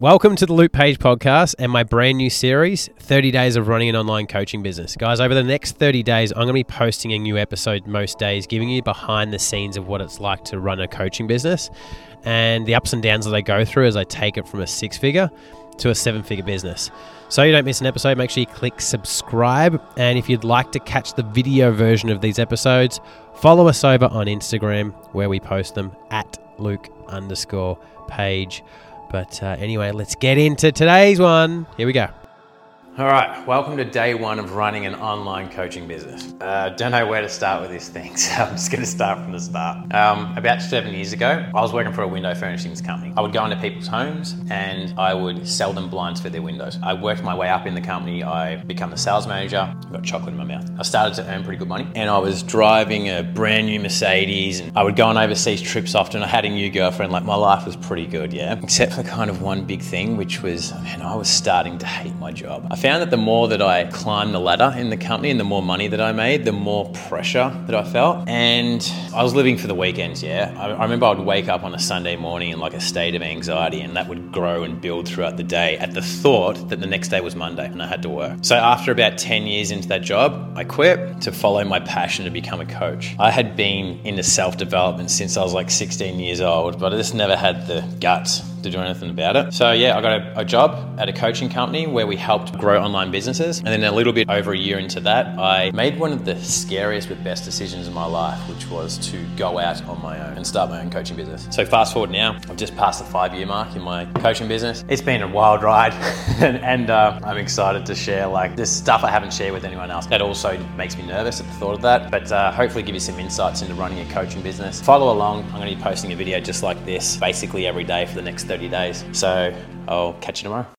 Welcome to the Luke Page podcast and my brand new series, 30 Days of Running an Online Coaching Business. Guys, over the next 30 days, I'm going to be posting a new episode most days, giving you behind the scenes of what it's like to run a coaching business and the ups and downs that I go through as I take it from a 6-figure to a 7-figure business. So you don't miss an episode, make sure you click subscribe. And if you'd like to catch the video version of these episodes, follow us over on Instagram where we post them at Luke_Page. But anyway, let's get into today's one. Here we go. All right, welcome to day one of running an online coaching business. Don't know where to start with this thing, so I'm just going to start from the start. About 7 years ago, I was working for a window furnishings company. I would go into people's homes and I would sell them blinds for their windows. I worked my way up in the company. I became the sales manager. I got chocolate in my mouth. I started to earn pretty good money and I was driving a brand new Mercedes and I would go on overseas trips often. I had a new girlfriend. Like, my life was pretty good, yeah, except for kind of one big thing, which was, I was starting to hate my job. I found that the more that I climbed the ladder in the company and the more money that I made, the more pressure that I felt. And I was living for the weekends, yeah. I remember I would wake up on a Sunday morning in like a state of anxiety, and that would grow and build throughout the day at the thought that the next day was Monday and I had to work. So after about 10 years into that job, I quit to follow my passion to become a coach. I had been into self-development since I was like 16 years old, but I just never had the guts to do anything about it. So yeah, I got a job at a coaching company where we helped grow online businesses. And then a little bit over a year into that, I made one of the scariest but best decisions in my life, which was to go out on my own and start my own coaching business. So fast forward now, I've just passed the 5-year mark in my coaching business. It's been a wild ride and I'm excited to share like this stuff I haven't shared with anyone else. That also makes me nervous at the thought of that, but hopefully give you some insights into running a coaching business. Follow along. I'm going to be posting a video just like this basically every day for the next 30 days. So I'll catch you tomorrow.